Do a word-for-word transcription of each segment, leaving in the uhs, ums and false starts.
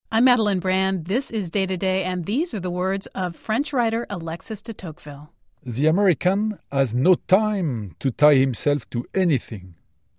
I'm Madeline Brand. This is Day to Day, and these are the words of French writer Alexis de Tocqueville. The American has no time to tie himself to anything.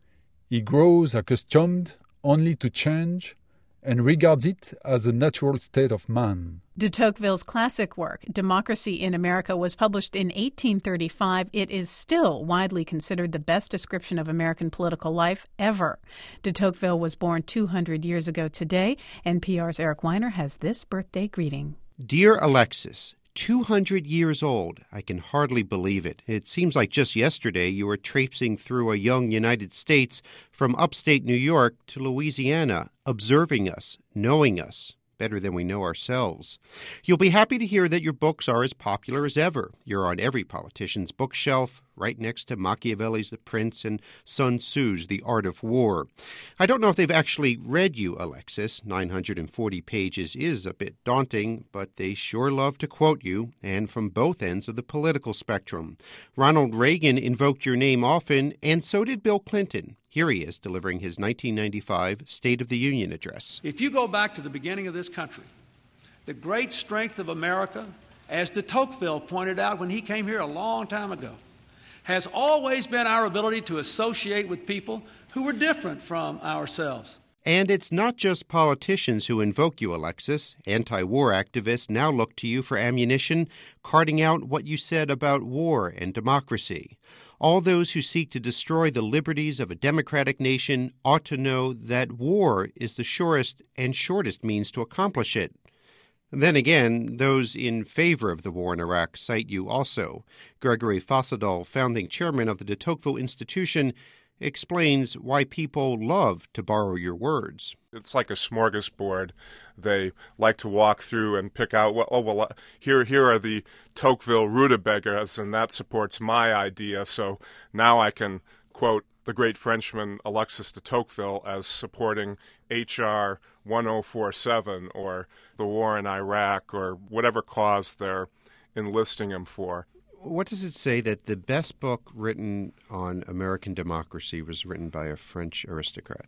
He grows accustomed only to change and regards it as a natural state of man. De Tocqueville's classic work, Democracy in America, was published in eighteen thirty-five. It is still widely considered the best description of American political life ever. De Tocqueville was born two hundred years ago today. N P R's Eric Weiner has this birthday greeting. Dear Alexis, two hundred years old. I can hardly believe it. It seems like just yesterday you were traipsing through a young United States from upstate New York to Louisiana, observing us, knowing us better than we know ourselves. You'll be happy to hear that your books are as popular as ever. You're on every politician's bookshelf, right next to Machiavelli's The Prince and Sun Tzu's The Art of War. I don't know if they've actually read you, Alexis. nine hundred forty pages is a bit daunting, but they sure love to quote you, and from both ends of the political spectrum. Ronald Reagan invoked your name often, and so did Bill Clinton. Here he is delivering his nineteen ninety-five State of the Union address. If you go back to the beginning of this country, the great strength of America, as de Tocqueville pointed out when he came here a long time ago, has always been our ability to associate with people who were different from ourselves. And it's not just politicians who invoke you, Alexis. Anti-war activists now look to you for ammunition, carting out what you said about war and democracy. All those who seek to destroy the liberties of a democratic nation ought to know that war is the surest and shortest means to accomplish it. Then again, those in favor of the war in Iraq cite you also. Gregory Fossadal, founding chairman of the de Tocqueville Institution, explains why people love to borrow your words. It's like a smorgasbord. They like to walk through and pick out, well, oh, well, uh, here here are the Tocqueville rutabagas, and that supports my idea, so now I can quote the great Frenchman Alexis de Tocqueville as supporting H R ten forty-seven or the war in Iraq or whatever cause they're enlisting him for. What does it say that the best book written on American democracy was written by a French aristocrat?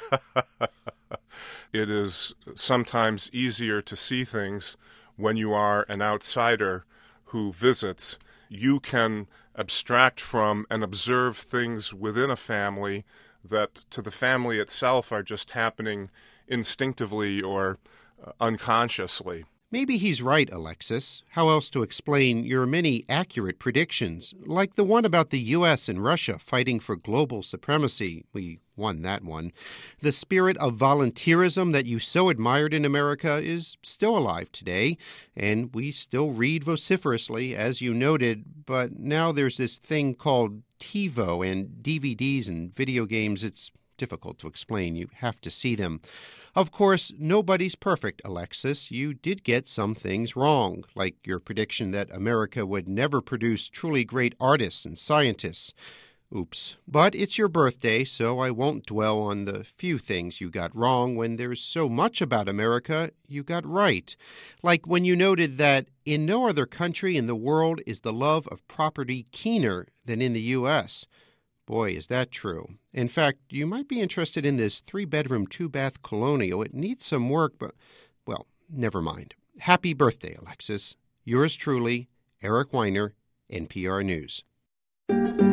It is sometimes easier to see things when you are an outsider who visits. You can abstract from and observe things within a family that to the family itself are just happening instinctively or uh, unconsciously. Maybe he's right, Alexis. How else to explain your many accurate predictions, like the one about the U S and Russia fighting for global supremacy? We won that one. The spirit of volunteerism that you so admired in America is still alive today, and we still read vociferously, as you noted, but now there's this thing called TiVo and D V Ds and video games. It's difficult to explain. You have to see them. Of course, nobody's perfect, Alexis. You did get some things wrong, like your prediction that America would never produce truly great artists and scientists. Oops. But it's your birthday, so I won't dwell on the few things you got wrong when there's so much about America you got right. Like when you noted that in no other country in the world is the love of property keener than in the U S Boy, is that true. In fact, you might be interested in this three-bedroom, two-bath colonial. It needs some work, but, well, never mind. Happy birthday, Alexis. Yours truly, Eric Weiner, N P R News.